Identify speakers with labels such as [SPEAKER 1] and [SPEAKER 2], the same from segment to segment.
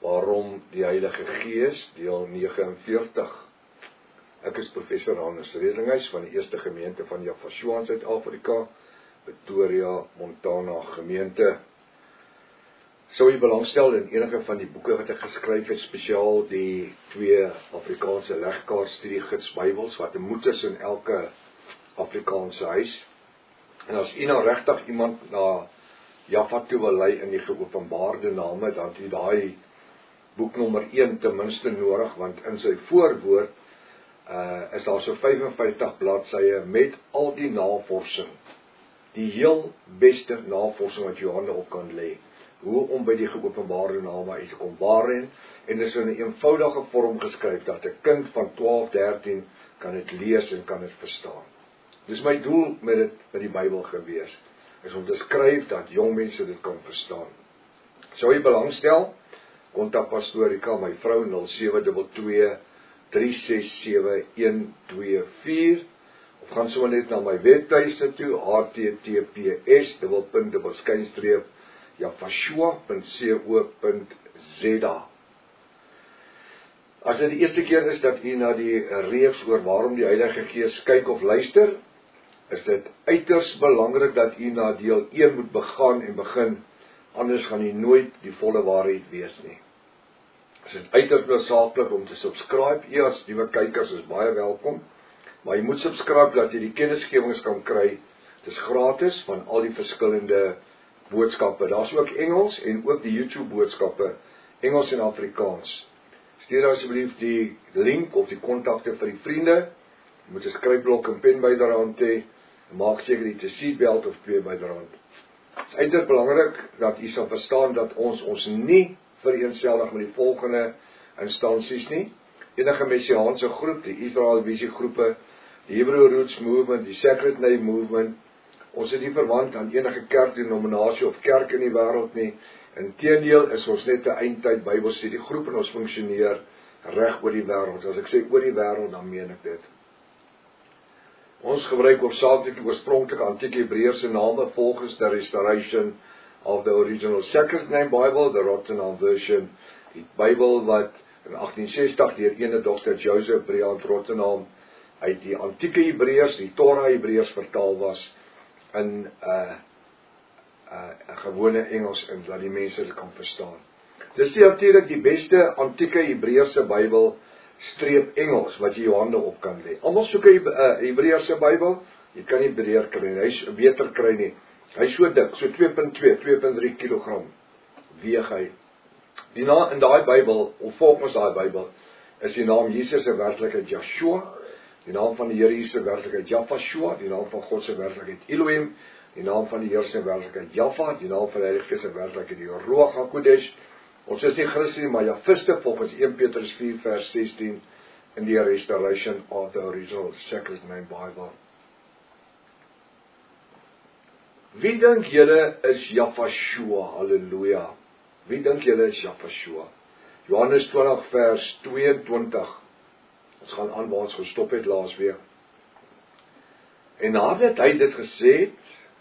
[SPEAKER 1] Waarom die Heilige Gees, deel 49. Ek is professor Hannes Redinghuis van die Eerste Gemeente van Jafashua in Suid-Afrika, Pretoria, Montana gemeente. Sou u belangstel in enige van die boeke wat ek geskryf het, spesiaal die 2 Afrikaanse legkaart studiegids Bybels, wat 'n moet is in elke Afrikaanse huis. En as u nou regtig iemand na Jaffa toe wil lei in die geopenbaarde name, dan het u daai boek nommer 1 ten minste nodig, want in sy voorwoord is daar so 55 bladsye met al die navorsing, die heel beste navorsing wat jou hande op kan lê, hoe om by die geopenbaarde name uit te kom, waarin, en dit is in 'n eenvoudige vorm geskryf, dat 'n kind van 12, 13 kan dit lees en kan dit verstaan. Dis my doel met die Bybel gewees, is om te skryf dat jong mense dit kan verstaan. Sou jy belangstel, kontak pastoor Rika, my vrou, 0722 367 124, of gaan sommer net na my webtuiste toe, https://jafashua.co.za. As dit die eerste keer is dat u na die reeks oor waarom die Heilige Gees kyk of luister, is dit uiters belangrik dat u na deel 1 moet begin, anders gaan u nooit die volle waarheid weet nie. Is dit uiters noodsaaklik om te subscribe. U as nuwe kykers is baie welkom, maar jy moet subscribe dat jy die kennisgewings kan kry. Dit is gratis van al die verskillende boodskappe. Daar's ook Engels en ook die YouTube boodskappe, Engels en Afrikaans. Stuur asseblief die link of die kontakte vir die vriende. Jy moet 'n skryfblok en pen byderhand hê. Maak seker jy 'n seatbelt of 2 byderhand. Dit is uiters belangrik dat u sal verstaan dat ons nie vereenseldig met die volgende instansies nie. Enige messiaanse groep, die Israel Visie groepe, die Hebrew Roots Movement, die Sacred Name Movement, ons is nie verwant aan enige kerkdenominasie of kerk in die wêreld nie. Inteendeel is ons net 'n eindtyd Bybelstudie groep en ons funksioneer reg oor die wêreld. As ek sê oor die wêreld, dan meen ek dit. Ons gebruik hoofsaaklik die oorspronklike antieke Hebreëse name volgens the restoration of the original Sacred Name Bible, the Rotterdam version, die Bybel wat in 1860 deur ene Dr. Joseph Briand Rotterdam uit die antieke Hebreërs, die Torah Hebreërs vertaal was in 'n gewone Engels, en dat die mense dit kan verstaan. Dis natuurlik die beste antieke Hebreëse Bybel streep Engels wat jy jou hande op kan lê. Almal soek 'n Hebreëse Bybel, jy kan nie breër kry nie, hy's beter kry nie. Hy's so dik, so 2.2, 2.3 kg weeg hy. In daai Bybel, of volgens daai Bybel, is die naam Jesus se werklikheid Yeshua, die naam van die Here Jesus se werklikheid Jafashua, die naam van God se werklikheid Elohim, die naam van die Here se werklikheid Jaffa, die naam van die Heilige Gees se werklikheid die Ruach HaKodesh. Ons is nie Christene, maar Jafiste volgens 1 Petrus 4 vers 16 in die restoration of the original Sacred Name Bible. Wie dink julle is Jafashua? Halleluja. Wie dink julle is Jafashua? Johannes 20 vers 22. Ons gaan aan waar ons gestop het laas week. En nadat hy dit gesê het,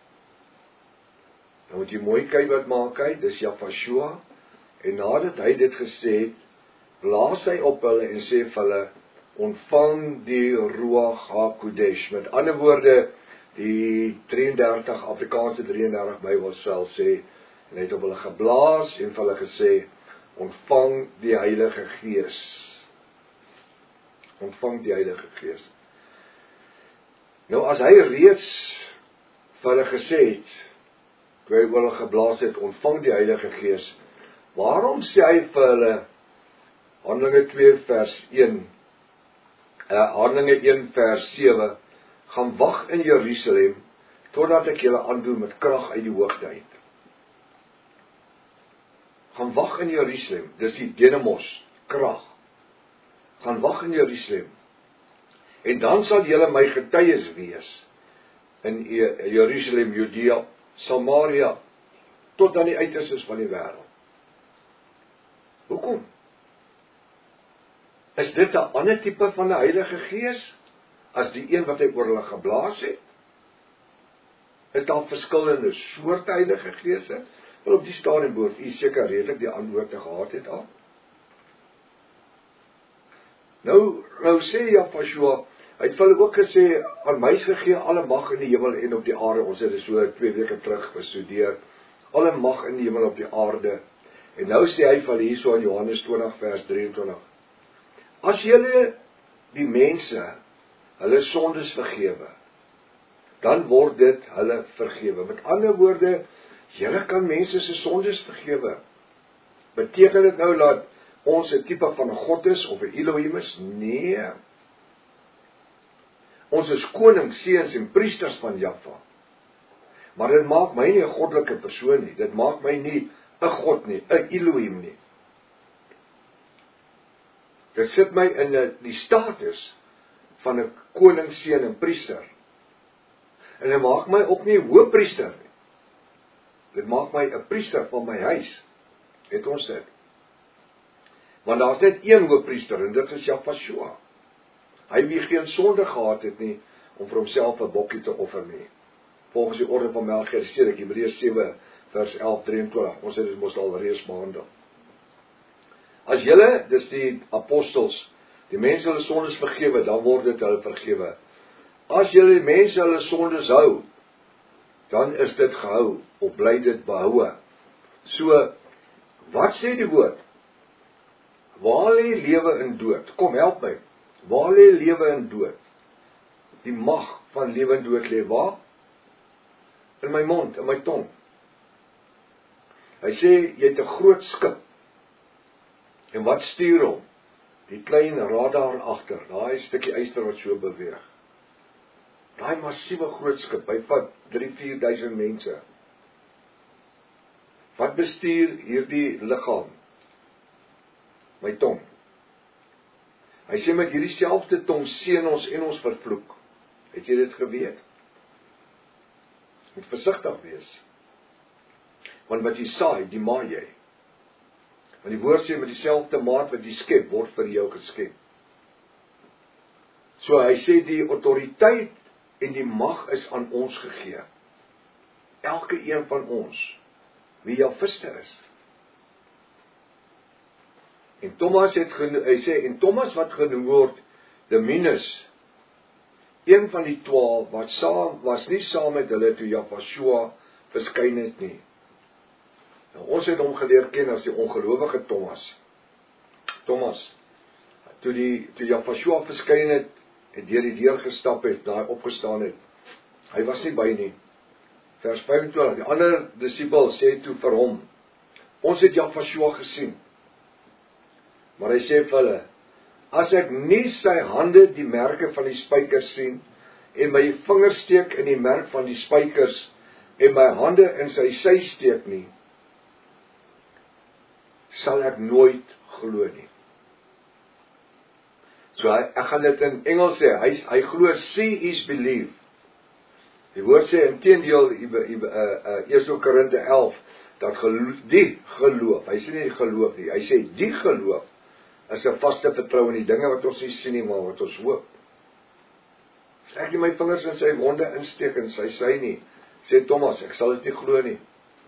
[SPEAKER 1] nou moet jy mooi kyk wat maak hy, dis Jafashua. En nadat hy dit gesê het, blaas hy op hulle en sê vir hulle, ontvang die Ruach HaKodesh. Met ander woorde, die 33 Afrikaanse 33 Bybel sal sê, en hy het op hulle geblaas en vir hulle gesê, ontvang die Heilige Gees. Ontvang die Heilige Gees. Nou as hy reeds vir hulle gesê het, toe hy oor hulle geblaas het, ontvang die Heilige Gees, waarom sê hy vir hulle, Handelinge 2 vers 1, Handelinge 1 vers 7, gaan wag in Jerusalem, totdat ek julle aandoen met krag uit die hoogte uit. Gaan wag in Jerusalem, dis die Dynamos, krag. Gaan wag in Jerusalem, en dan sal julle my getuies wees, in Jerusalem, Judea, Samaria, tot aan die uiterstes van die wêreld. Hoekom? Is dit 'n ander tipe van die Heilige Gees, as die een wat hy oor hulle geblaas het? Is daar verskillende soorte Heilige Geese? Wel op die stadium behoort u seker redelik die antwoorde gehad het al. Nou sê Jahweh, hy het vir hulle ook gesê, aan my is gegee alle mag in die hemel en op die aarde. Ons het dit so 2 weke terug bestudeer. Alle mag in die hemel op die aarde. En nou sê hy vir hierso in Johannes 20 vers 23. As julle die mense hulle sondes vergewe, dan word dit hulle vergewe. Met ander woorde, julle kan mense se sondes vergewe. Beteken dit nou dat ons 'n tipe van 'n God is of 'n Elohim is? Nee. Ons is konings, seuns en priesters van Jahwe. Maar dit maak my nie 'n goddelike persoon nie. Dit maak my nie 'n God nie, 'n Elohim nie. Dit sit my in die status van 'n koning, seun en priester. En dit maak my ook nie 'n hoëpriester nie. Dit maak my 'n priester van my huis. Het ons dit? Want daar's net een hoëpriester en dit is Jahweh. Hy wie geen sonde gehad het nie om vir homself 'n bokkie te offer nie. Volgens die orde van Melchisedek, Hebreërs 7 vers 11-23. Ons het dit mos al reeds behandel. As julle, dis die apostels, die mense hulle sondes vergewe, dan word dit hulle vergewe. As julle die mense hulle sondes hou, dan is dit gehou, of bly dit behoue. So, wat sê die woord? Waar lê lewe en dood? Kom, help my. Waar lê lewe en dood? Die mag van lewe en dood lê waar? In my mond, in my tong. Hy sê, jy het 'n groot skip. En wat stuur hom? Die klein radar agter, daai stukkie yster wat so beweeg. Daai massiewe groot skip, hy vat 3-4 000 mense. Wat bestuur hierdie liggaam? My tong. Hy sê met hierdie selfde tong seën ons en ons vervloek. Het jy dit geweet? Moet versigtig wees. Want wat jy saai, die maai jy. Want die woord sê met dieselfde maat wat jy skep, word vir jou geskep. So hy sê die autoriteit en die mag is aan ons gegee. Elke een van ons, wie jou vister is. En Thomas het hy sê, en Thomas wat genoem word, Didymus, een van die 12, wat was nie saam met hulle toe Jahweh verskyn het nie. Nou, ons het hom geleer ken as die ongelowige Thomas. Thomas, toe Jahweh verskyn het, en deur die deur gestap het, daar opgestaan het, hy was nie by nie. Vers 25, die ander disipel sê toe vir hom, ons het Jahweh gesien. Maar hy sê vir hulle, as ek nie sy hande die merke van die spykers sien, en my vinger steek in die merk van die spykers, en my hande in sy sy steek nie, sal ek nooit glo nie. So ek gaan dit in Engels sê, hy glo, see is believe. Die woord sê inteendeel, 1 Korinte 11, dat die geloof, hy sê nie die geloof nie, hy sê die geloof, is 'n vaste vertrou in die dinge wat ons nie sien nie, maar wat ons hoop. As ek nie my vingers in sy wonde insteek en sy nie, sê Thomas, ek sal dit nie glo nie.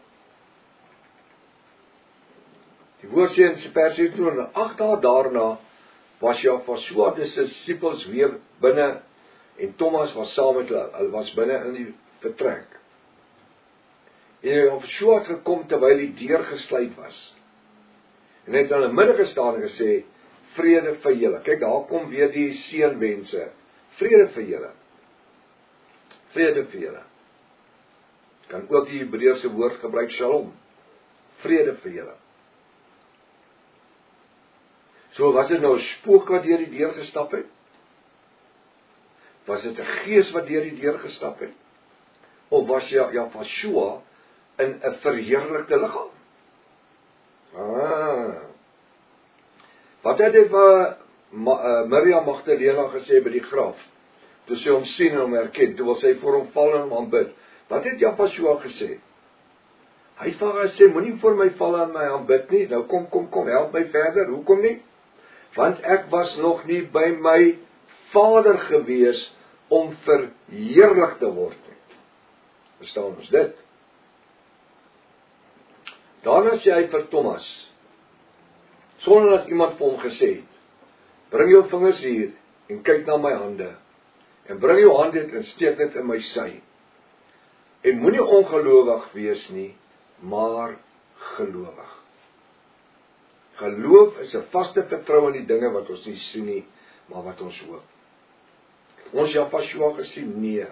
[SPEAKER 1] Die woord sê in vers 17, 8 dae daarna was Jahweh se disippels weer binne en Thomas was saam met hulle was binne in die vertrek. En Jahweh het gekom terwyl die deur gesluit was. En hy het in die middag gestaan en gesê, vrede vir julle. Kyk, daar kom weer die seënwense. Vrede vir julle. Vrede vir julle. Kan ook die Hebreëse woord gebruik, shalom. Vrede vir julle. So was dit nou 'n spook wat deur die deur gestap het? Was dit 'n gees wat deur die deur gestap het? Of was Jahweh in 'n verheerlikte liggaam? Wat het hy vir Miriam Magdalena gesê by die graf? Toe sy hom sien en hom herken, toe wil sy vir hom val en hom aanbid. Wat het Jahweh gesê? Hy het vir haar gesê, moenie vir my val en my aanbid nie. Nou kom, help my verder. Hoekom nie? Want ek was nog nie by my Vader gewees om verheerlik te word nie. Verstaan ons dit? Daarna sê hy vir Thomas, sonder dat iemand vir hom gesê het, Bring jou vingers hier en kyk na my hande. En bring jou hand dit en steek dit in my sy. En moenie ongelowig wees nie, maar gelowig. Geloof is 'n vaste vertroue in die dinge wat ons nie sien nie, maar wat ons hoop. Ons Jafashua gesien? Nee.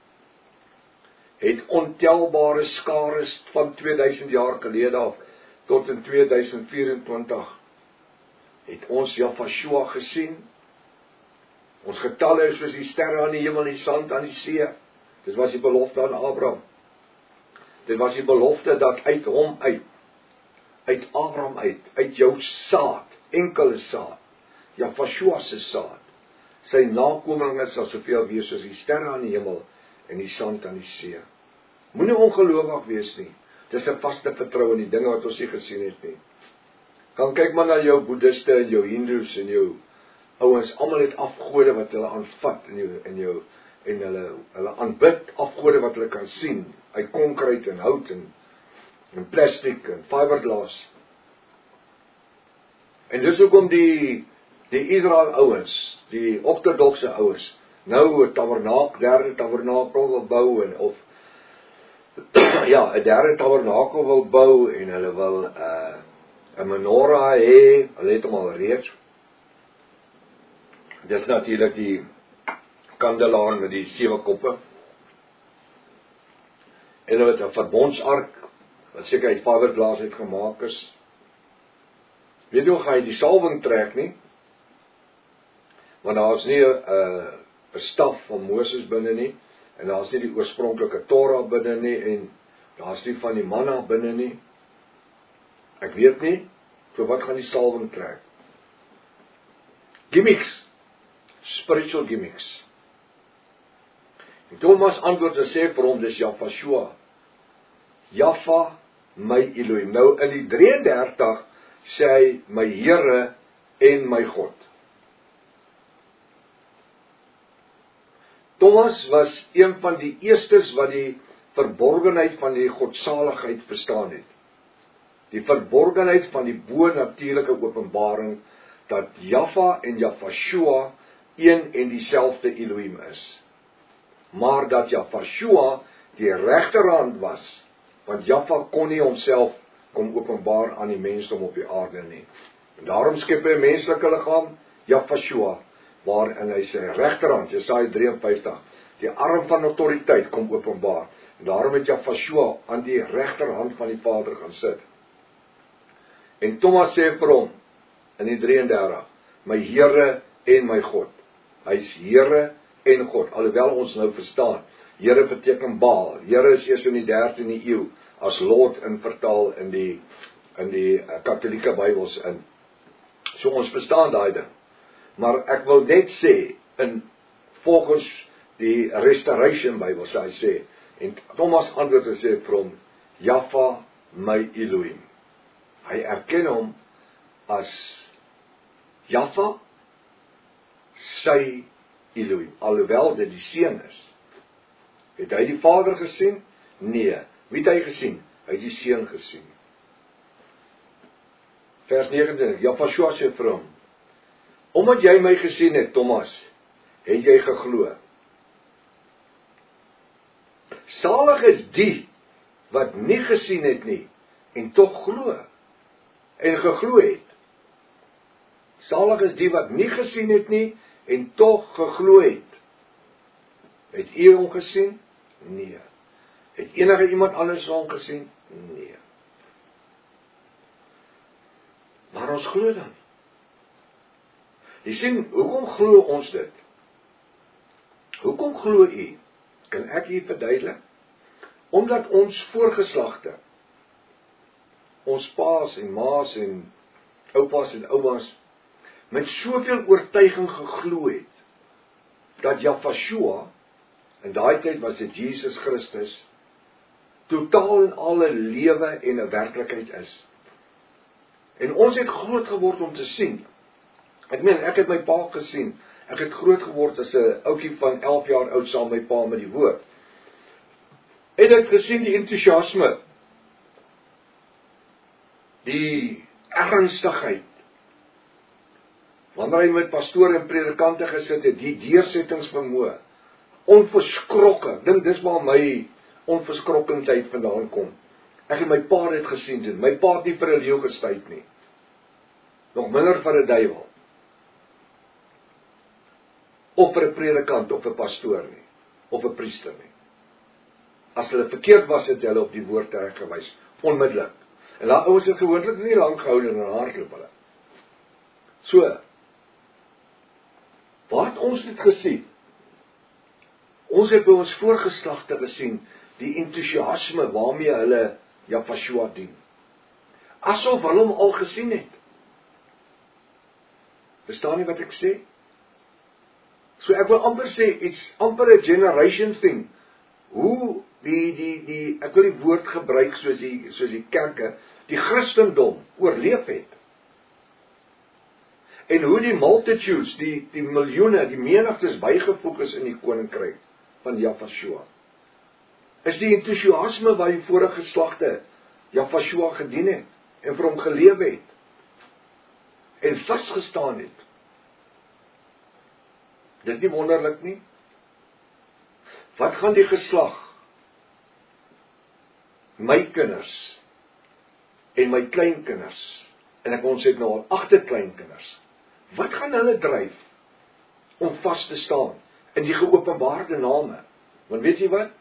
[SPEAKER 1] Het ontelbare skares van 2000 jaar gelede af tot in 2024 het ons Jafashua gesien. Ons getalle is soos die sterre aan die hemel en die sand aan die see. Dit was die belofte aan Abraham. Dit was die belofte dat uit hom uit Abraham uit jou saad, enkele saad, Jafashua se saad, sy nakomelinge sal soveel wees soos die sterre aan die hemel en die sand aan die see. Moenie ongelowig wees nie. Dis 'n vaste vertroue in die dinge wat ons nie gesien het nie. Gaan kyk maar na jou boeddhiste en jou hindoes en jou ouens, almal het afgode wat hulle aanvat en hulle aanbid afgode wat hulle kan sien uit konkreet en hout en plastiek en fiberglass. En dis hoekom die Israel ouens, die ortodokse ouens, nou 'n derde tabernakel wil bou of ja, 'n derde tabernakel wil bou en hulle wil 'n menorah hê, hulle het hom al reeds. Dis natuurlik die kandelaar met die 7 koppe. En hulle het 'n verbondsark wat seker uit fiberglass uit gemaak is. Weet jy hoe gaan jy die salwing trek nie? Want daar is nie 'n staf van Moses binne nie, en daar is nie die oorspronklike Torah binne nie, en daar is nie van die manna binne nie. Ek weet nie, so wat gaan die salwing trek? Gimmicks, spiritual gimmicks. En Thomas antwoord en sê vir hom, dis Jafashua, Jaffa, my Elohim. Nou in die 33 sê hy, my Here en my God. Thomas was een van die eerstes wat die verborgenheid van die godsaligheid verstaan het. Die verborgenheid van die bo-natuurlike openbaring dat Jaffa en Jafashua een en dieselfde Elohim is. Maar dat Jafashua die regterhand was, want Jaffa kon nie homself kom openbaar aan die mensdom op die aarde nie. En daarom skep hy 'n menslike liggaam, Jafashua, waarin hy sy regterhand, Jesaja 53, die arm van autoriteit kom openbaar. En daarom het Jafashua aan die regterhand van die Vader gaan sit. En Thomas sê vir hom, in die 33, my Here en my God. Hy is Here en God, alhoewel ons nou verstaan, Here beteken Baal. Here is eers in die 13de eeu as Lord vertaal in die katholieke Bybels in. So ons verstaan daai ding. Maar ek wil net sê, volgens die Restoration Bybel, hy sê, en Thomas antwoord en sê vir hom, Jaffa, my Elohim. Hy erken hom as Jaffa, sy Elohim, alhoewel dit die seun is. Het hy die Vader gesien? Nee. Wie het hy gesien? Hy het die seun gesien. Vers 19, Jafashua sê vir hom, omdat jy my gesien het, Thomas, het jy geglo. Salig is die wat nie gesien het nie, en tog glo, en geglo het. Salig is die wat nie gesien het nie, en tog geglo het. Het u hom gesien? Nee. Het enige iemand anders hom gesien? Nee. Maar ons glo dan. Jy sien, hoekom glo ons dit? Hoekom glo u? Kan ek u verduidelik? Omdat ons voorgeslagte, ons paas en maas en oupas en oumas, met soveel oortuiging geglo het, dat Jafashua, in daai tyd was dit Jesus Christus, totaal en alle lewe en 'n werklikheid is. En ons het groot geword om te sien. Ek meen, ek het my pa gesien. Ek het groot geword as 'n ouetjie van 11 jaar oud saam met my pa met die woord. En ek het gesien die entoesiasme, die ernstigheid, Wanneer hy met pastore en predikante gesit het, die deursettingsvermoë, onverskrokke, dink dis waar my onverskrokkendheid vandaan kom. Ek het my pa dit gesien doen, my pa het nie vir 'n leeu gestuit nie, nog minder vir 'n duiwel, of vir 'n predikant, of 'n pastoor nie, of 'n priester nie. As hulle verkeerd was, het hulle op die woord tereggewys, onmiddellik. En daai ouens het gewoonlik nie lank gehou en hardloop hulle. So, waar het ons dit gesien? Ons het by ons voorgeslagte gesien, die entoesiasme waarmee hulle Jahvashua dien. Asof hulle hom al gesien het. Verstaan nie wat ek sê? So ek wil amper sê, it's amper a generation thing. Hoe ek wil die woord gebruik soos die kerke, die Christendom oorleef het. En hoe die multitudes, die miljoene, die menigtes bygevoeg is in die koninkryk van Jahvashua. Is die entoesiasme waar die vorige geslagte Jahvashua gedien het, en vir hom geleef het, en vasgestaan het. Dit nie wonderlik nie? Wat gaan die geslag, my kinders, en my kleinkinders, en ons het nou al 8 kleinkinders, wat gaan hulle dryf, om vas te staan, in die geopenbaarde name? Want weet jy wat?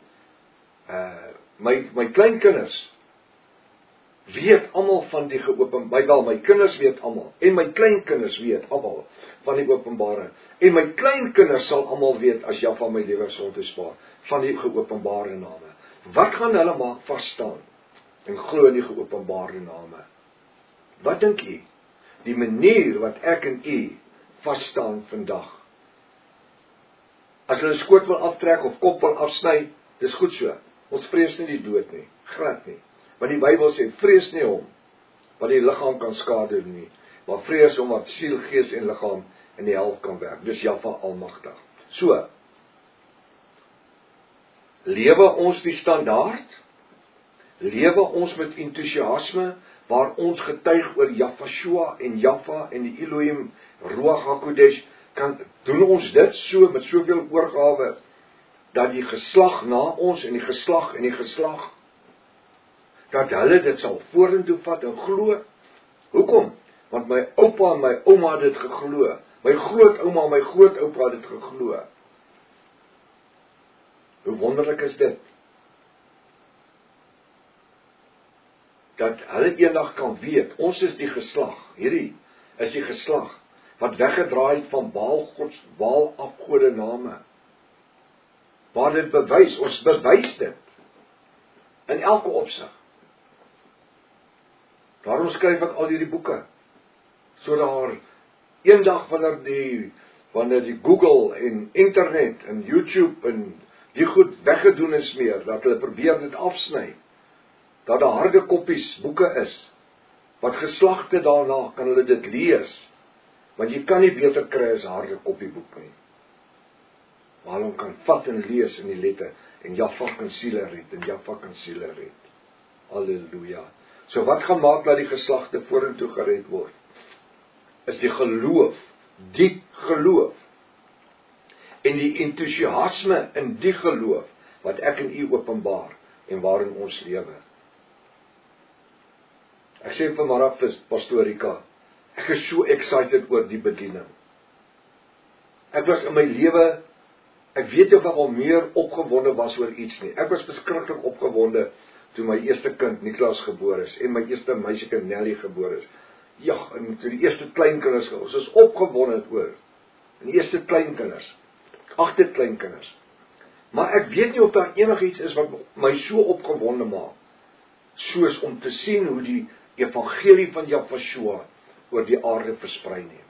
[SPEAKER 1] My kleinkinders, weet almal van die geopenbare, my kinders weet almal, en my kleinkinders weet almal van die openbare, en my kleinkinders sal almal weet, as Jahwe my lewe sal te spaar, van die geopenbare name. Wat gaan hulle maak vasstaan, en glo in die geopenbare name? Wat dink u? Die manier wat ek en u vasstaan vandag. As hulle skoot wil aftrek, of kop wil afsny, dis goed so, ons vrees nie die dood nie, glad nie. Want die Bybel sê, vrees nie hom, wat die liggaam kan skade nie, maar vrees hom wat siel, gees en liggaam in die hel kan werk. Dis Jahwe almagtig. So, lewe ons die standaard? Lewe ons met entoesiasme, waar ons getuig oor Jahvashua en Jahwe en die Elohim, Ruach HaKodesh, doen ons dit so, met soveel oorgawe, dat die geslag na ons, en die geslag, dat hulle dit sal vorentoe vat en glo. Hoekom? Want my oupa en my ouma het dit geglo. My grootouma en my grootoupa het dit geglo. Hoe wonderlik is dit? Dat hulle eendag kan weet, ons is die geslag, hierdie is die geslag, wat weggedraai het van Baal afgode name. Waar dit bewys, ons bewys dit, in elke opsig. Daarom skryf ek al hierdie boeke, so daar eendag wanneer die Google en internet en YouTube en die goed weggedoen is meer, dat hulle probeer dit afsny, dat daar harde koppies boeke is, wat geslagte daarna kan hulle dit lees, want jy kan nie beter kry as 'n harde koppie boek nie. Waar hulle kan vat en lees in die letter, en Jahwe kan siele red, en Jahwe kan siele red. Halleluja. So wat gaan maak dat die geslagte vorentoe gered word? Is die geloof, diep geloof, en die entoesiasme in die geloof, wat ek en u openbaar, en waarin ons lewe. Ek sê vanmiddag vir Pastoor Rika, ek is so excited oor die bediening. Ek was in my lewe, ek weet of ek al meer opgewonde was oor iets nie. Ek was beskiklik opgewonde toe my eerste kind Niklas gebore is, en my eerste meisiekind Nelly gebore is. Ja, en toe die eerste kleinkinders, ons is opgewonde oor, en die eerste kleinkinders, 8 kleinkinders. Maar ek weet nie of daar enigiets is wat my so opgewonde maak, soos om te sien hoe die evangelie van Jahvashua oor die aarde versprei nie.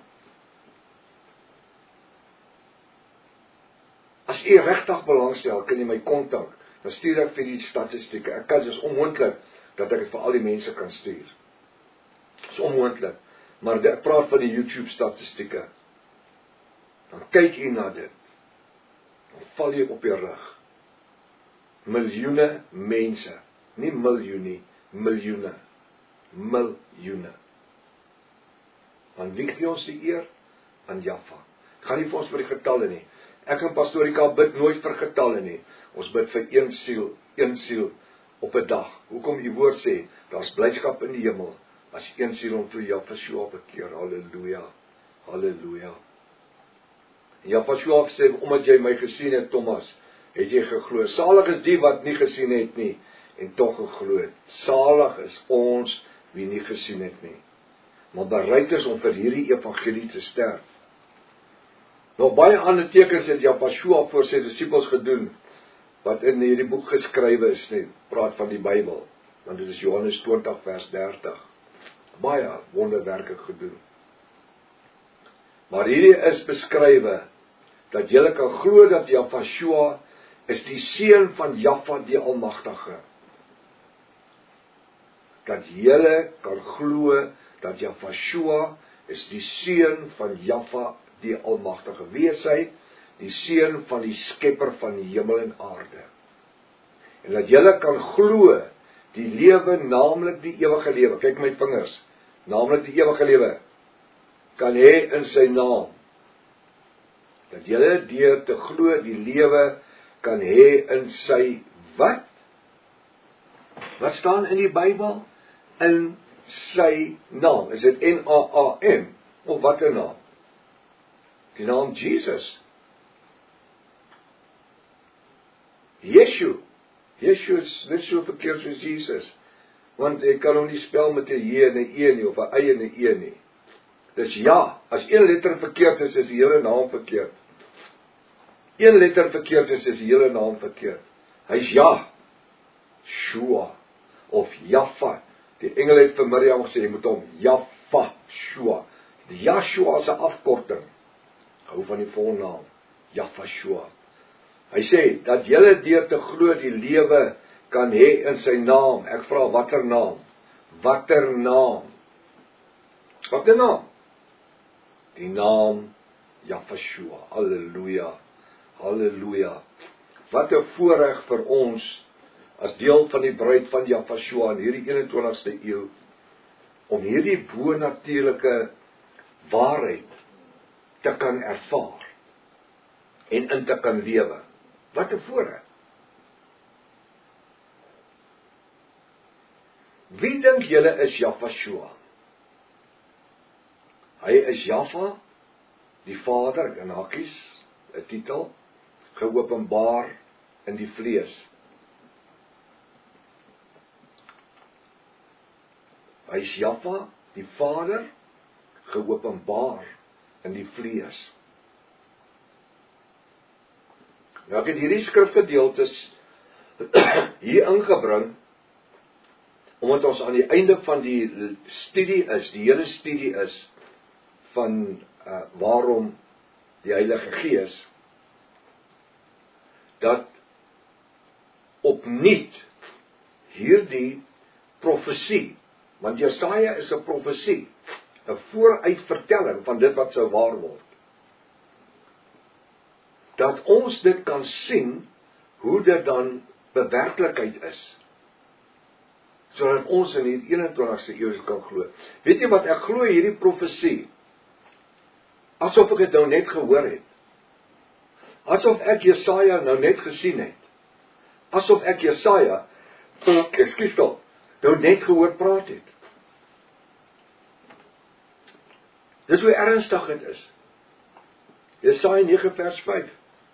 [SPEAKER 1] As u regtig belangstel, kan jy my kontak, dan stuur ek vir die statistieke. Ek kan, dit is onmoontlik dat ek dit vir al die mense kan stuur. Dit is onmoontlik, maar ek praat van die YouTube statistieke. Dan kyk u na dit, dan val jy op jou rug. Miljoene mense, nie miljoenie, miljoene. Aan wie gee ons die eer? aan Jaffa. Gaan nie vir ons vir die getalle nie. Ek en Pastoor Rika bid nooit vir getalle nie. Ons bid vir een siel op 'n dag. Hoekom die woord sê, daar's blydskap in die hemel, as een siel om toe Jaffa bekeer. Halleluja, halleluja. En Jaffa sê, omdat jy my gesien het, Thomas, het jy geglo. Salig is die wat nie gesien het nie, en tog geglo het. Salig is ons, wie nie gesien het nie, maar bereid is om vir hierdie evangelie te sterf. Nou baie ander tekens het Jaffa voor sy disippels gedoen, wat in hierdie boek geskrywe is, nie, praat van die Bybel, want dit is Johannes 20 vers 30, baie wonderwerke gedoen. Maar hierdie is beskrywe, dat julle kan glo dat Jaffa is die seun van Jaffa die Almagtige. Dat julle kan glo dat Jaffa is die seun van Jaffa die Almagtige. Wie is hy? Die seun van die skepper van die hemel en aarde. En dat julle kan glo die lewe, naamlik die ewige lewe. Kyk my vingers, naamlik die ewige lewe, kan hê in sy naam. Dat julle deur te glo die lewe kan hê in sy wat? Wat staan in die Bybel? In sy naam. Is dit N-A-A-M? Of wat 'n naam? Die naam Jesus. Yeshua is net so verkeerd soos Jesus. Want jy kan hom nie spel met 'n J en 'n E nie, of 'n Y en 'n E nie. Dis ja, as een letter verkeerd is die hele naam verkeerd. Een letter verkeerd is die hele naam verkeerd. Hy's Shua, of Jaffa. Die engel het vir Miriam gesê, jy moet hom Jaffa Shua. Die Yahshua is 'n afkorting. Hou van die volnaam, Jaffa Shua. Hy sê, dat julle deur te glo die lewe kan hê in sy naam. Ek vra, watter naam? Watter naam? Watter naam? Die naam Jaffa Shua. Halleluja, halleluja. Wat 'n voorreg vir ons, as deel van die bruid van Jaffa in hierdie 21ste eeu, om hierdie bonatuurlike waarheid te kan ervaar, en in te kan lewe. Wat 'n voorreg. Wie dink julle is Jaffa? Hy is Jaffa, die Vader, in hakies, 'n titel, geopenbaar in die vlees. Hy is Jaffa, die Vader, geopenbaar in die vlees. Nou ek het hierdie skrifgedeeltes hier ingebring, omdat ons aan die einde van die studie is, die hele studie is, van waarom die Heilige Gees, dat opnuut hierdie profesie, want Jesaja is 'n profesie, 'n vooruitvertelling van dit wat sou waar word, dat ons dit kan sien, hoe dit dan bewerklikheid is, sodat ons in die 21ste eeu kan glo. Weet jy wat, ek glo hierdie profesie, asof ek dit nou net gehoor het, asof ek Jesaja nou net gesien het, asof ek Jesaja, nou net gehoor praat het. Dis hoe ernstig dit is. Jesaja 9 vers 5.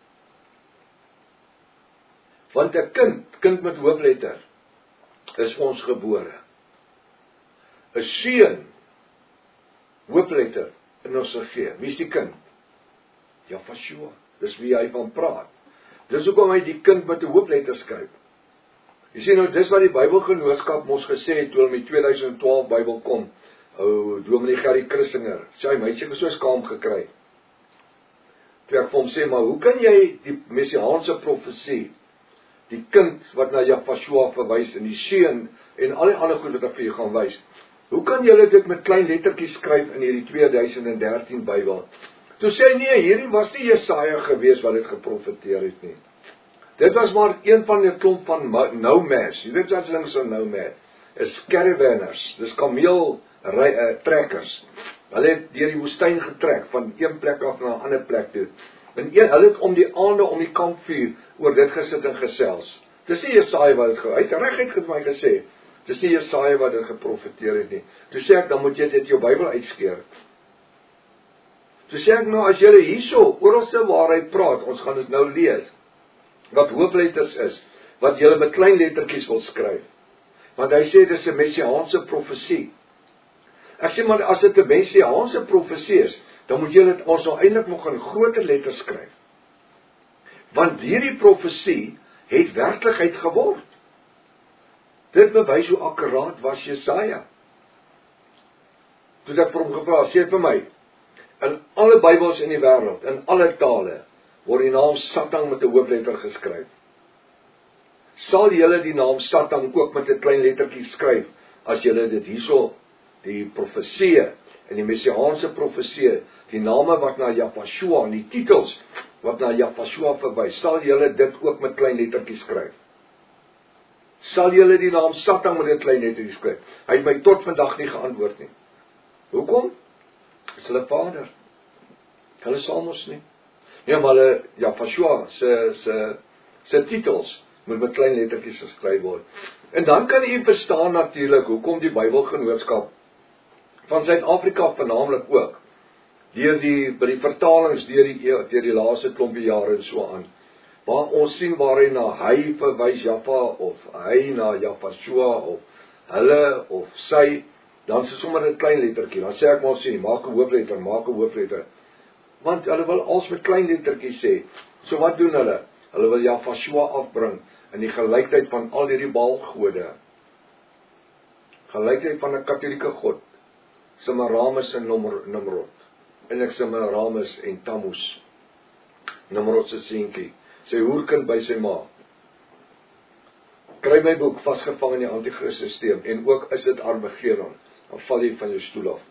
[SPEAKER 1] Want 'n kind met hoofletter, is ons gebore. 'n seun, hoofletter, in ons gegee. Wie is die kind? Jaffa. Dis wie hy van praat. Dis hoekom hy die kind met 'n hoofletter skryf. Jy sien nou, dis wat die Bybelgenootskap mos gesê het, toe hulle met 2012 Bybel kom, Dominee Gerrie Christinger, sy my het seker so skaam gekry. Toe ek vir hom sê, maar hoe kan jy die messiaanse profesie, die kind wat na Jaffa verwys, en die seun, en al die ander goed wat ek vir jou gaan wys, hoe kan julle dit met klein lettertjies skryf in hierdie 2013 Bybel? Toe sê hy, nee, hierdie was nie Jesaja gewees wat dit geprofeteer het nie. Dit was maar een van die klomp van nomads, jy weet wat hulle so nomad, is caravanners, dis kameel trekkers, Hulle het deur die woestyn getrek, van een plek af na 'n ander plek toe. En hulle het om die aande, om die kampvuur, oor dit gesit en gesels. Dis nie Jesaja wat dit hy het reguit vir my gesê, dis nie Jesaja wat dit geprofeteer het nie. Toe sê ek, dan moet jy dit jou Bybel uitskeer. Toe sê ek, nou as jy hierso, oralste waar hy praat, ons gaan dit nou lees, wat hoofletters is, wat jy met klein lettertjies wil skryf. Want hy sê, dit is 'n messiaanse profesie. Ek sê, maar as dit 'n messiaanse profesie is, dan moet jy dit ons nou eintlik nog in groter letters skryf. Want hierdie profesie het werklikheid geword. Dit bewys hoe akkuraat was Jesaja. Toe ek vir hom gevra, sê vir my, in alle Bybels in die wêreld, in alle tale, word die naam Satan met 'n hoofletter geskryf. Sal julle die naam Satan ook met 'n klein lettertjie skryf, as julle dit hierso, die profesie, en die messiaanse profesie, die name wat na Jahvashua, en die titels wat na Jahvashua verwys, sal julle dit ook met klein lettertjies skryf? Sal julle die naam Satan met 'n klein lettertjie skryf? Hy het my tot vandag nie geantwoord nie. Hoekom? Is hulle vader. Hulle sal ons nie. Nee, maar hulle, Jahvashua se titels moet met klein lettertjies geskryf word. En dan kan u verstaan natuurlik hoekom die Bybelgenootskap van Suid-Afrika vernaamlik ook by die vertalings deur die laaste klompie jare en so aan, waar ons sien waar hy na hy verwys, Jahva, of hy na Jahvashua, of hulle of sy, dan is sommer 'n klein lettertjie. Dan sê ek maar sien, maak 'n hoofletter. Want hulle wil als met klein lettertjies sê. So wat doen hulle? Hulle wil Jahvashua afbring in die gelykheid van al hierdie Baalgode. Gelykheid van 'n Katolieke god, Semiramis en Nimrod. En ek Semiramis en Tammuz. Nimrod se seentjie, sy hoerkind by sy ma. Kry my boek Vasgevang in die Antichrist-sisteem, en ook is dit Armageddon, dan val jy van jou stoel af.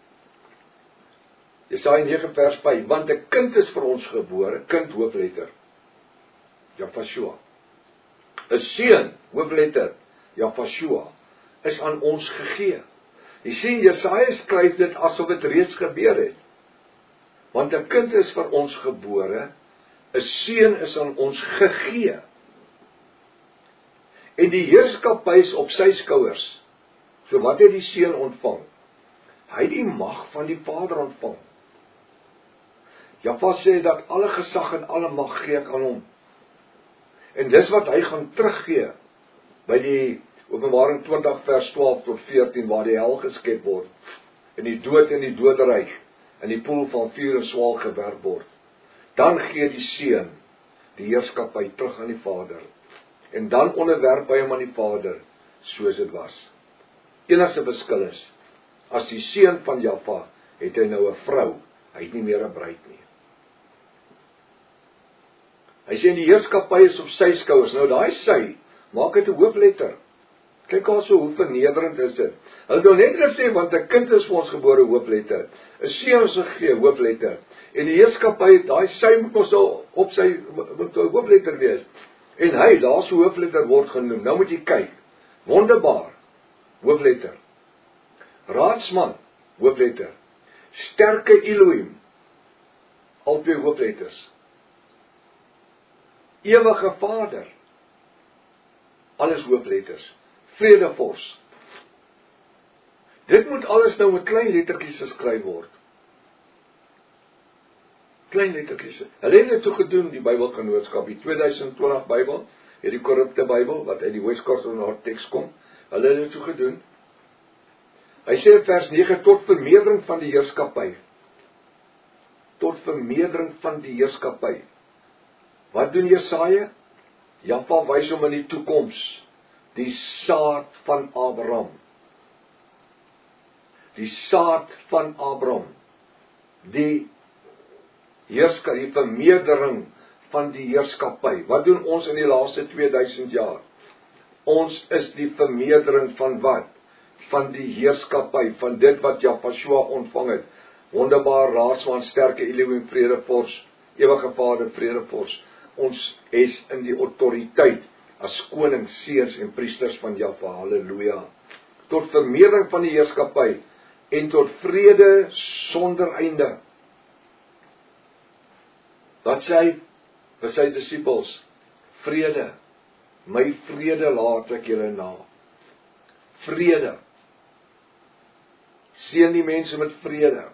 [SPEAKER 1] Jesaja 9 vers 5, want 'n kind is vir ons gebore, kind hoofletter, Jahvashua. 'n seun, hoofletter, Jahvashua, is aan ons gegee. Jy sien, Jesaja skryf dit asof dit reeds gebeur het. Want 'n kind is vir ons gebore, 'n seun is aan ons gegee. En die heerskappy is op sy skouers. So wat het die seun ontvang? Hy het die mag van die Vader ontvang. Jahva sê dat alle gesag en alle mag gee ek aan hom. En dis wat hy gaan teruggee by die Openbaring 20 vers 12 tot 14 waar die hel geskep word en die dood en die doderyk in die poel van vuur en swaal gewerp word. Dan gee die seun die heerskappy terug aan die Vader. En dan onderwerp hy hom aan die Vader soos dit was. Enigste verskil is, as die seun van Jahva het hy nou 'n vrou, hy het nie meer 'n bruid nie. Hy sê die heerskappy is op sy skouers. Nou daai sy, maak dit 'n hoofletter. Kyk also hoe vernederend is dit. Hulle het nou net gesê, want 'n kind is vir ons gebore, hoofletter. 'n seun is gegee, hoofletter. En die heerskappy, daai sy moet ons op sy moet 'n hoofletter wees. En hy, daar's 'n hoofletter word genoem. Nou moet jy kyk. Wonderbaar, hoofletter. Raadsman, hoofletter. Sterke Elohim, albei hoofletters. Ewige Vader, alles hoofletters. Vredevors. Dit moet alles nou met klein lettertjies geskryf word. Klein lettertjies. Hulle het dit toe gedoen, die Bybelgenootskap, die 2020 Bybel, die korrupte Bybel, wat uit die West-Coast Orthodox teks kom, hulle het dit toe gedoen. Hy sê in vers 9, tot vermeerdering van die heerskappy. Tot vermeerdering van die heerskappy. Wat doen Jesaja? Jahva wys hom in die toekoms. Die saad van Abraham. Die saad van Abraham. Die vermeerdering van die heerskappy. Wat doen ons in die laaste 2000 jaar? Ons is die vermeerdering van wat? Van die heerskappy, van dit wat Jahvashua ontvang het. Wonderbaar, raadsman, sterke Elohim, vredevors, ewige Vader, vredevors. Ons is in die autoriteit as konings, seuns en priesters van Jahva, halleluja. Tot vermeerdering van die heerskappy en tot vrede sonder einde. Wat sê hy vir sy disippels? Vrede, my vrede laat ek julle na. Vrede. Seën die mense met vrede.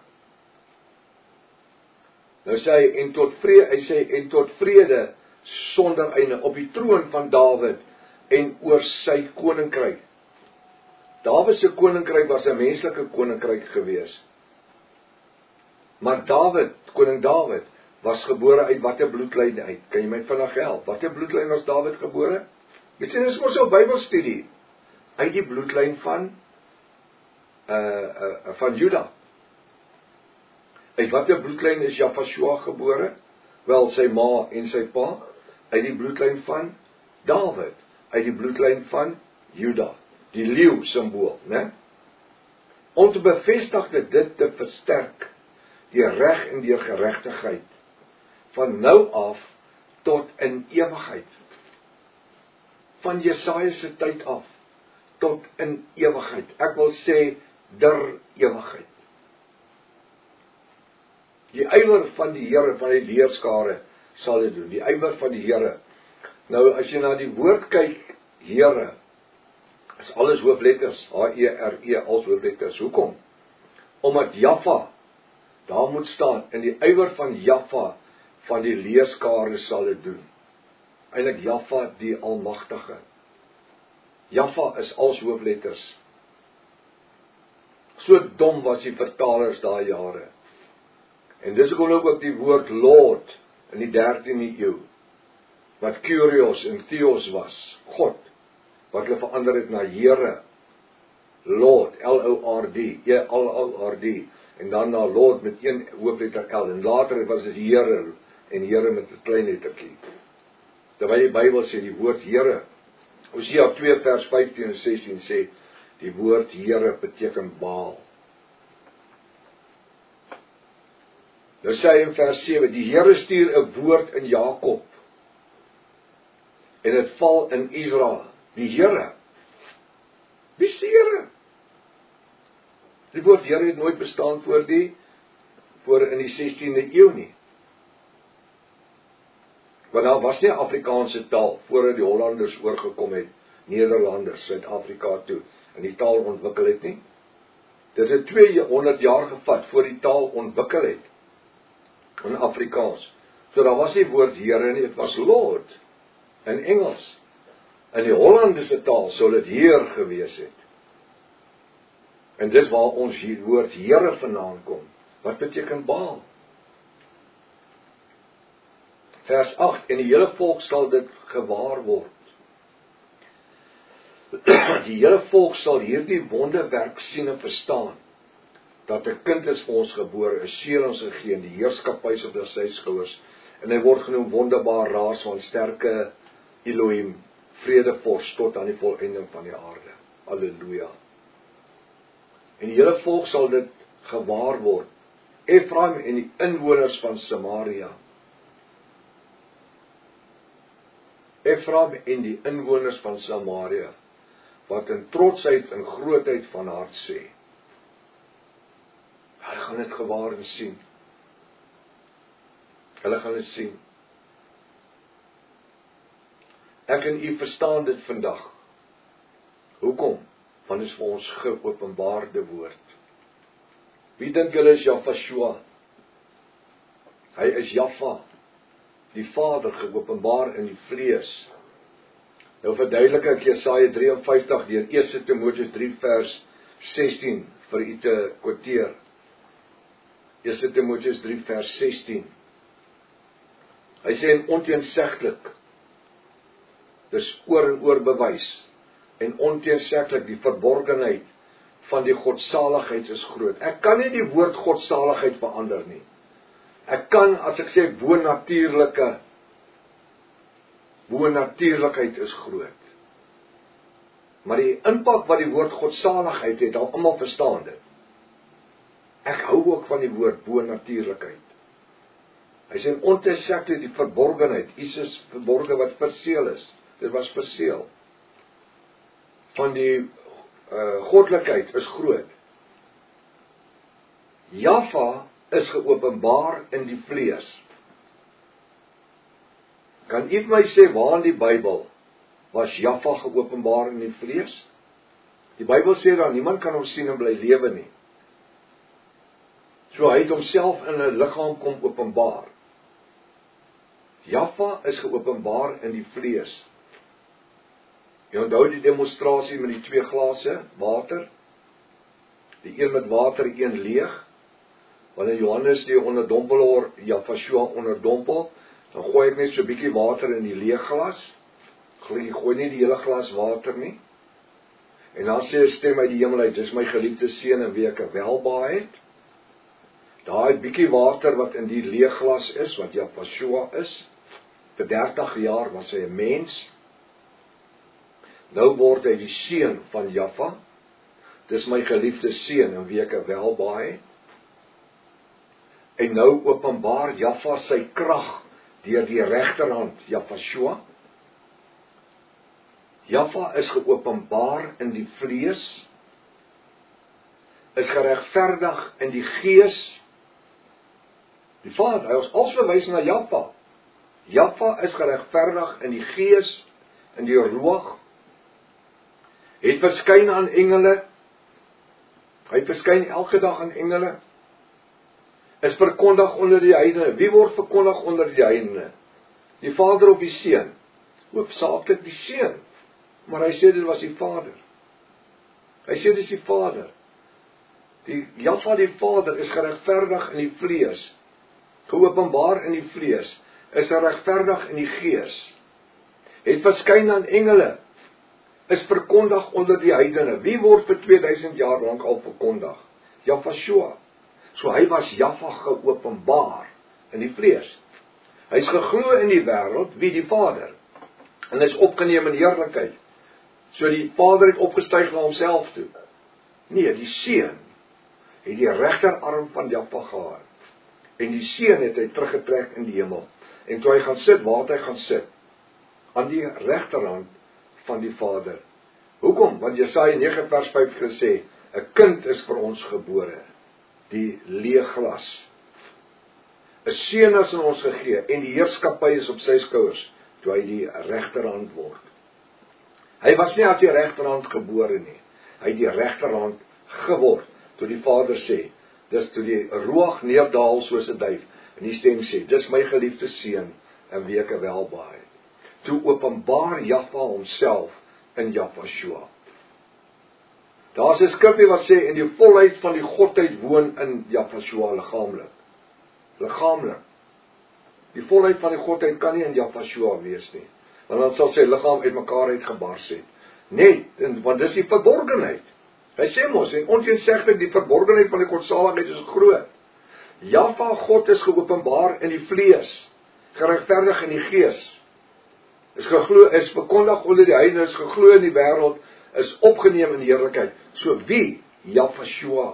[SPEAKER 1] Nou sê hy, en tot vrede sonder einde op die troon van Dawid en oor sy koninkryk. Dawid se koninkryk was 'n menslike koninkryk gewees. Maar koning Dawid, was gebore uit watter bloedlyn uit? Kan jy my vinnig help? Watter bloedlyn was Dawid gebore? Jy sien, dis mos 'n Bybelstudie. Uit die bloedlyn van Juda. Uit watter bloedlyn is Jafashua gebore? Wel, sy ma en sy pa, uit die bloedlyn van Dawid, uit die bloedlyn van Juda, die leeu simbool, né? Om te bevestig dit te versterk, die reg en die geregtigheid, van nou af tot in ewigheid. Van Jesaja se tyd af, tot in ewigheid. Ek wil sê, der ewigheid. Die ywer van die Here, van die leerskare, sal dit doen. Die ywer van die Here. Nou, as jy na die woord kyk, Here, is alles hoofletters, H-E-R-E, als hoofletters. Hoekom? Omdat Jaffa, daar moet staan, in die ywer van Jaffa, van die leerskare sal dit doen. Eintlik Jaffa, die Almagtige. Jaffa is als hoofletters. So dom was die vertalers daai jare. En dis hoekom ook die woord Lord in die 13de eeu, wat Kyrios en Theos was, God, wat hulle verander het na Here, Lord, L-O-R-D, E-L-O-R-D, en dan na Lord met een hoofletter L, en later was dit Here, en Here met 'n klein lettertjie. Terwyl die Bybel sê, die woord Here, Hosea 2 vers 15 en 16 sê, die woord Here beteken Baal. Nou sê hy in vers 7, die Here stuur 'n woord in Jakob, en dit val in Israel. Die Here. Wie is die Here? Die woord Here het nooit bestaan voor in die 16de eeu nie. Want daar was nie 'n Afrikaanse taal, voordat die Hollanders oorgekom het, Nederlanders, Suid-Afrika toe, en die taal ontwikkel het nie. Dit het 200 jaar gevat, voor die taal ontwikkel het, in Afrikaans. So daar was nie woord Here nie, dit was Lord, in Engels. In die Hollandse taal sou dit Heer gewees het. En dis waar ons woord Here vandaan kom. Wat beteken Baal? Vers 8, en die hele volk sal dit gewaar word. Die hele volk sal hierdie wonderwerk sien en verstaan, dat 'n kind is vir ons gebore, 'n seun ons gegee, en die heerskappy is op sy skouers, en hy word genoem wonderbaar raas van sterke Elohim, vredevors tot aan die volëinding van die aarde. Halleluja. En die hele volk sal dit gewaar word. Efraim en die inwoners van Samaria. Efraim en die inwoners van Samaria, wat in trotsheid en grootheid van hart sê. Hulle gaan dit gewaar en sien. Hulle gaan dit sien. Ek en u verstaan dit vandag. Hoekom? Want dit is vir ons geopenbaarde woord. Wie dink julle is Jafashua? Hy is Jaffa, die Vader geopenbaar in die vlees. Nou verduidelik ek Jesaja 53 deur 1 Timoteus 3 vers 16 vir u te quoteer. 1 Timoteus 3 vers 16. Hy sê en onteenseglik, dis oor en oor bewys, en onteenseglik die verborgenheid van die godsaligheid is groot. Ek kan nie die woord godsaligheid verander nie. Ek kan, as ek sê bonatuurlikheid is groot. Maar die impak wat die woord godsaligheid het, al almal verstaan dit. Ek hou ook van die woord bonatuurlikheid. Hy sê onteenseglik die verborgenheid, iets is verborgen wat verseël is. Dit was verseël. Van die goddelikheid is groot. Jaffa is geopenbaar in die vlees. Kan u my sê waar in die Bybel was Jaffa geopenbaar in die vlees? Die Bybel sê dat niemand kan hom sien en bly lewe nie. So hy het homself in 'n liggaam kom openbaar. Jaffa is geopenbaar in die vlees. Jy onthou die demonstrasie met die 2 glase water? Die een met water, een leeg. Wanneer Johannes die onderdompelaar Jafashua onderdompel, dan gooi ek net so 'n bietjie water in die leeg glas. Gooi nie die hele glas water nie. En dan sê 'n stem uit die hemel uit, dis my geliefde seun in wie ek welbehae het. Daai bietjie water wat in die leeg glas is, wat Jafashua is, vir 30 jaar was hy 'n mens. Nou word hy die seun van Jaffa. Dis my geliefde seun in wie ek welbehae het. En nou openbaar Jaffa sy krag deur die regterhand Jafashua. Jaffa is geopenbaar in die vlees, is geregverdig in die gees. Die Vader, hy ons als verwys na Jaffa. Jaffa is geregverdig in die gees, in die ruach. Het verskyn aan engele. Hy verskyn elke dag aan engele. Is verkondig onder die heidene. Wie word verkondig onder die heidene? Die Vader of die Seun? Hoofsaaklik die Seun. Maar hy sê dit was die Vader. Hy sê dit is die Vader. Die Jaffa, die Vader, is geregverdig in die vlees. Geopenbaar in die vlees. Is geregverdig in die gees. Het verskyn aan engele. Is verkondig onder die heidene. Wie word vir 2000 jaar lank al verkondig? Jafashua. So hy was Jaffa geopenbaar in die vlees. Hy is geglo in die wêreld, wie die Vader. En hy is opgeneem in heerlikheid. So die Vader het opgestyg na homself toe. Nee, die Seun het die regterarm van Jaffa gehad. En die Seun het hy teruggetrek in die hemel. En toe hy gaan sit, waar het hy gaan sit? Aan die regterhand van die Vader. Hoekom? Want Jesaja 9 vers 5 gesê, 'n kind is vir ons gebore, die leë glas. 'n Seun is aan ons gegee en die heerskappy is op sy skouers, toe hy die regterhand word. Hy was nie as die regterhand gebore nie, hy het die regterhand geword, toe die Vader sê, dis toe die ruach neerdaal soos 'n duif, en die stem sê, dis my geliefde seun, in wie ek welbehae het. Toe openbaar Jaffa homself in Jafashua. Daar's 'n skrifgie wat sê, in die volheid van die godheid woon in Jafashua liggaamlik. Liggaamlik. Die volheid van die godheid kan nie in Jafashua wees nie, want dan sal sy liggaam uitmekaar uitgebars het. Nee, want dis die verborgenheid. Hy sê mos, en onteenseglik die verborgenheid van die godsaligheid is groot. Jaffa, God is geopenbaar in die vlees, geregverdig in die gees. Is verkondig onder die heidene, is geglo in die wêreld, is opgeneem in heerlikheid. So wie? Jafashua.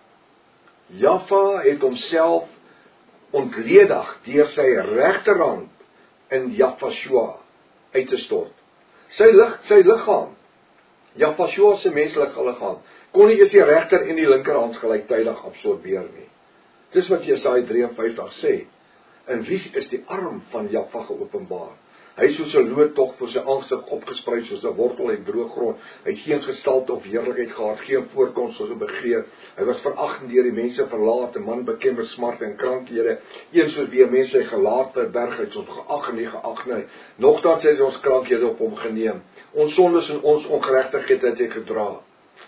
[SPEAKER 1] Jaffa het homself ontledig deur sy regterhand in Jafashua uit te stort. Sy liggaam, Jafashua se menslike liggaam, kon nie eens die regter en die linkerhand gelyktydig absorbeer nie. Dis wat Jesaja 53 sê. En wie is die arm van Jaffa geopenbaar? Hy is soos 'n loodtog voor sy aangesig opgesprei soos 'n wortel uit droë grond. Hy het geen gestalte of heerlikheid gehad, geen voorkoms soos 'n begeer. Hy was verag deur die mense verlaat, 'n man bekend met smarte en krankhede, een soos wie mense sy gelaat verberg, hy het ons geag en nie geag nie. Nogtans het hy ons krankhede op hom geneem. Ons sondes en ons ongeregtigheid het hy gedra.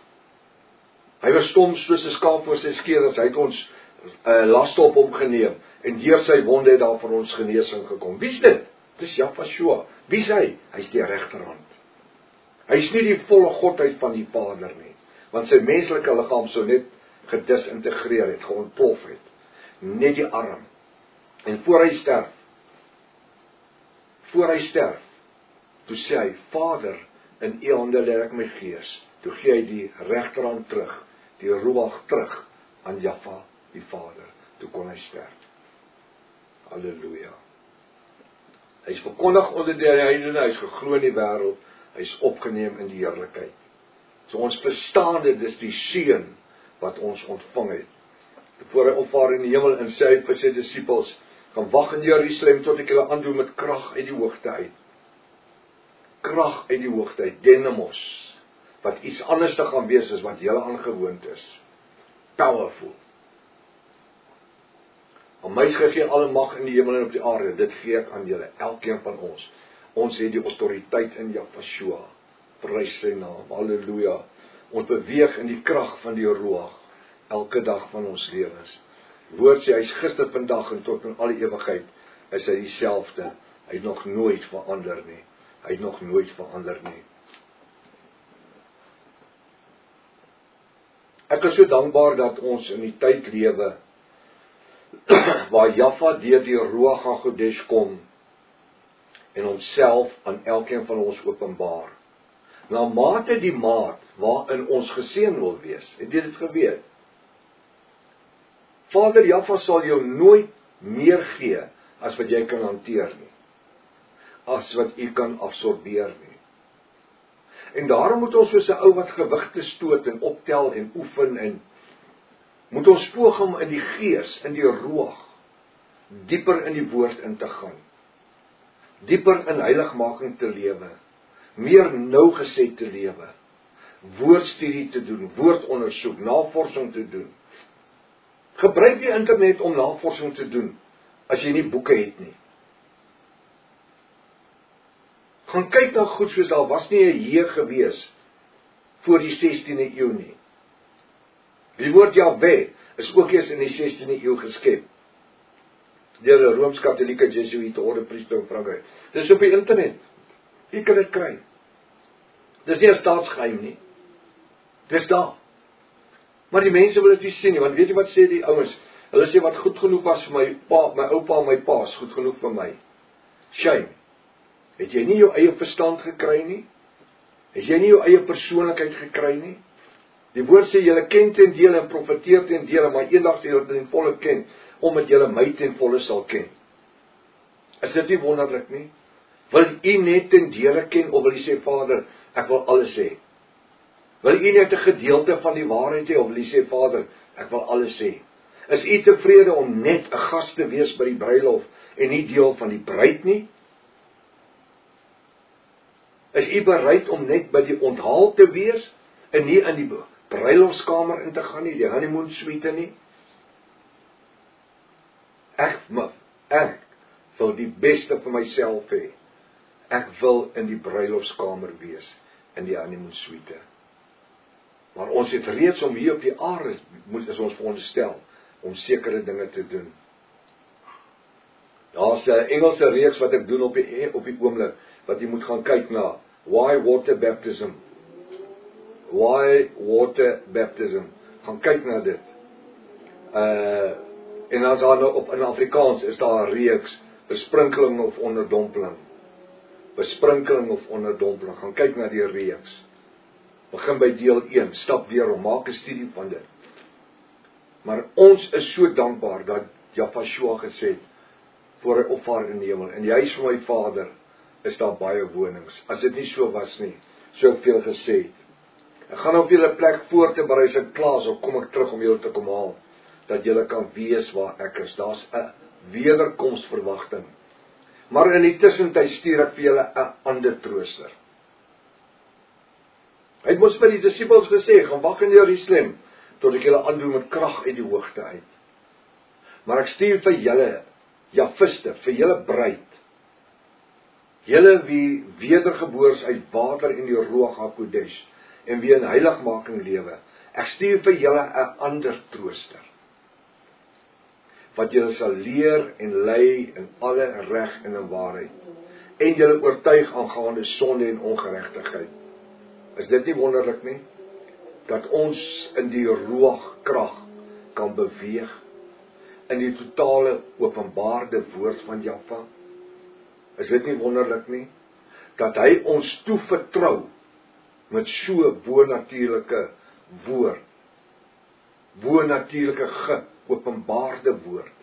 [SPEAKER 1] Hy was stom soos 'n skaap voor sy skeerders, hy het ons laste op hom geneem, en deur sy wonde het daar vir ons genesing gekom. Wie is dit? Dis Jafashua. Wie is hy? Hy is die regterhand. Hy is nie die volle godheid van die Vader nie, want sy menslike liggaam sou net gedisintegreer het, geontplof het. Net die arm. En voor hy sterf, toe sê hy, Vader, in U hande lê ek my gees. Toe gee hy die regterhand terug, die ruach terug aan Jaffa, die Vader. Toe kon hy sterf. Halleluja. Hy is verkondig onder die heidene, hy is geglo in die wêreld, hy is opgeneem in die heerlikheid. So ons verstaan dit, dis die seun wat ons ontvang het. voor hy opvaar in die hemel en sê hy vir sy disippels, gaan wag in Jerusalem tot ek julle aandoen met krag uit die hoogte uit. Krag uit die hoogte uit, dynamos, wat iets anders te gaan wees as wat julle aangewoond is. Powerful. Aan my gegee alle mag in die hemel en op die aarde, dit gee ek aan julle, elkeen van ons. Ons het die autoriteit in Yahshua, prys sy naam, halleluja. Ons beweeg in die krag van die Ruach, elke dag van ons lewens. Woord sê, hy is gister, vandag en tot in alle ewigheid, is hy dieselfde. Hy het nog nooit verander nie. Hy het nog nooit verander nie. Ek is so dankbaar dat ons in die tyd lewe, waar Jaffa deur die Ruach HaKodesh kom, en homself aan elkeen van ons openbaar. Na mate die maat waarin ons geseën wil wees. Het jy dit geweet? Vader Jaffa sal jou nooit meer gee as wat jy kan hanteer nie. As wat jy kan absorbeer nie. En daarom moet ons soos 'n ou wat gewigte stoot en optel en oefen en moet ons poog om in die gees, in die Ruach, dieper in die woord in te gaan. Dieper in heiligmaking te lewe, meer nougeset te lewe, woordstudie te doen, woordondersoek, navorsing te doen. Gebruik die internet om navorsing te doen, as jy nie boeke het nie. Gaan kyk na goed soos al was nie 'n Heer gewees voor die 16de eeu nie. Die woord Jahwe is ook eers in die 16de eeu geskep. Deur 'n Rooms-Katolieke Jesuïte orde priester in Frankryk. Dis op die internet. Jy kan dit kry. Dis nie 'n staatsgeheim nie. Dis daar. Maar die mense wil dit nie sien nie, want weet jy wat sê die ouens? Hulle sê wat goed genoeg was vir my pa, my oupa en my pa is goed genoeg vir my. Shame. Het jy nie jou eie verstand gekry nie? Het jy nie jou eie persoonlikheid gekry nie? Die woord sê, julle ken ten dele en profeteer ten dele, maar eendag sal julle ten volle ken, omdat julle my ten volle sal ken. Is dit nie wonderlik nie? Wil u net ten dele ken, of wil u sê, Vader, ek wil alles hê? Wil u net 'n gedeelte van die waarheid hê, of wil u sê, Vader, ek wil alles hê? Is u tevrede om net 'n gas te wees by die bruilof, en nie deel van die bruid nie? Is u bereid om net by die onthaal te wees, en nie in die bruilofskamer in te gaan nie, die honeymoon suite nie? Ek wil die beste vir myself hê. Ek wil in die bruilofskamer wees, in die honeymoon suite. Maar ons het reeds om hier op die aarde, is ons veronderstel, om sekere dinge te doen. Daar's 'n Engelse reeks wat ek doen op die oomblik, wat jy moet gaan kyk na. Why water baptism? Why water baptism? Gaan kyk na dit. En as daar nou op in Afrikaans is daar 'n reeks, besprinkeling of onderdompeling. Besprinkeling of onderdompeling. Gaan kyk na die reeks. Begin by deel 1, stap deur hom, maak 'n studie van dit. Maar ons is so dankbaar dat Yahshua gesê het, voor hy opvaar in die hemel, en die huis van my Vader is daar baie wonings. As dit nie so was nie, so ek veel gesê het. Ek gaan nou vir julle 'n plek voor te berei, as ek klaar is, of kom ek terug om julle te kom haal, dat julle kan weet waar ek is. Daar's 'n wederkomsverwagting. Maar in die tussentyd stuur ek vir julle 'n ander trooster. Hy het mos vir die disippels gesê, gaan wag in Jerusalem, tot ek julle aandoen met krag uit die hoogte uit. Maar ek stuur vir julle, Jafiste, vir julle bruid, julle wie wedergeboors uit water in die Ruach HaKodesh, en wie in heiligmaking lewe, ek stuur vir julle 'n ander trooster, wat julle sal leer en lei in alle reg en in waarheid, en julle oortuig aangaande sonde en ongeregtigheid. Is dit nie wonderlik nie? Dat ons in die Ruach krag kan beweeg, in die totale openbaarde woord van Jahwe? Is dit nie wonderlik nie? Dat hy ons toevertrou met so bonatuurlike woord, bonatuurlike geopenbaarde woord.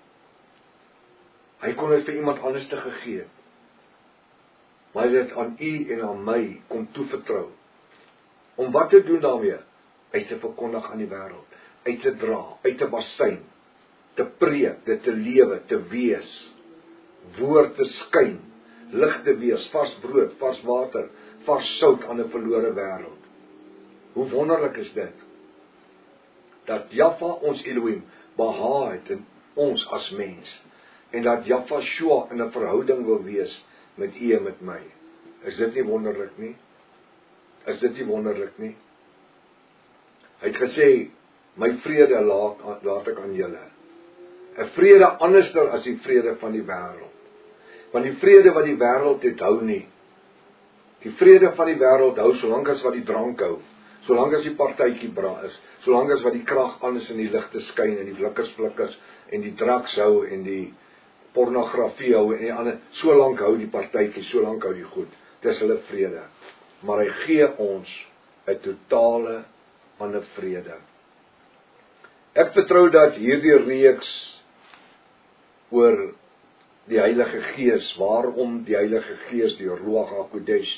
[SPEAKER 1] Hy kon dit vir iemand anders te gegee het, maar hy het dit aan u en aan my kom toevertrou. Om wat te doen daarmee? Uit te verkondig aan die wêreld. uit te dra, uit te basyn, te preek, dit te lewe, te wees, woord te skyn, lig te wees, vars brood, vars water, vars sout aan 'n verlore wêreld. Hoe wonderlik is dit, dat Jahwe ons Elohim behaag het in ons as mens, en dat Jahwe Shua in 'n verhouding wil wees met u en met my. Is dit nie wonderlik nie? Is dit nie wonderlik nie? Hy het gesê, my vrede laat ek aan julle. 'n vrede anderster as die vrede van die wêreld. Want die vrede wat die wêreld het, hou nie. Die vrede van die wêreld hou solank as wat die drank hou, solank as die partytjie bra is, solank as wat die krag aan is en die ligte skyn en die flikkers en die drugs hou en die pornografie hou en die ander, solank hou die partytjie, solank hou die goed. Dis hulle vrede. Maar hy gee ons 'n totale ander vrede. Ek vertrou dat hierdie reeks oor die Heilige Gees, waarom die Heilige Gees, die Ruach HaKodesh,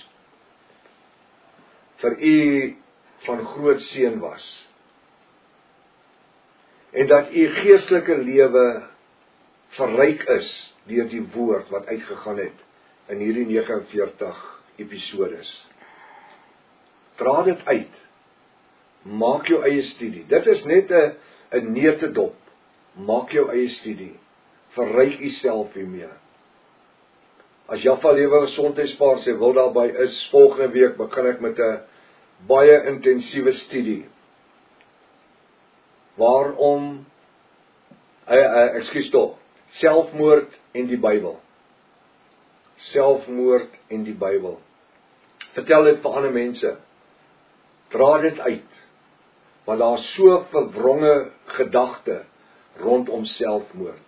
[SPEAKER 1] vir u van groot seën was. En dat u geestelike lewe verryk is deur die woord wat uitgegaan het in hierdie 49 episodes. Dra dit uit. Maak jou eie studie. Dit is net 'n neutedop. Maak jou eie studie. Verryk jouself hiermee. As Jahwe Lewe Gesondheidspaar sê wil daarby is, volgende week begin ek met 'n baie intensiewe studie. Waarom selfmoord en die Bybel. Selfmoord en die Bybel. Vertel dit vir ander mense. Dra dit uit. Want daar is so verwronge gedagte rondom selfmoord.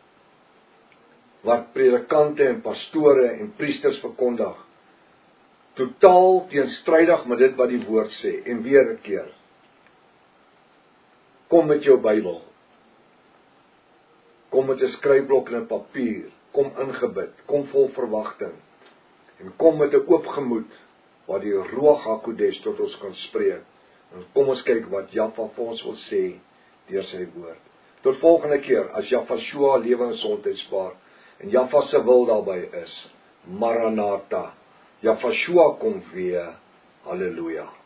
[SPEAKER 1] Wat predikante en pastore en priesters verkondig. Totaal teenstrydig met dit wat die woord sê. En weer 'n keer. Kom met jou Bybel. Kom met 'n skryfblok en 'n papier. Kom ingebid. Kom vol verwagting. En kom met 'n oop gemoed waar die Ruach HaKodesh tot ons kan spreek. En kom ons kyk wat Jahwe vir ons wil sê deur sy woord. Tot volgende keer as Jahwe Shua lewe en gesondheidspaar en Jahwe se wil daarby is. Maranatha. Jahwe Shua kom weer. Halleluja.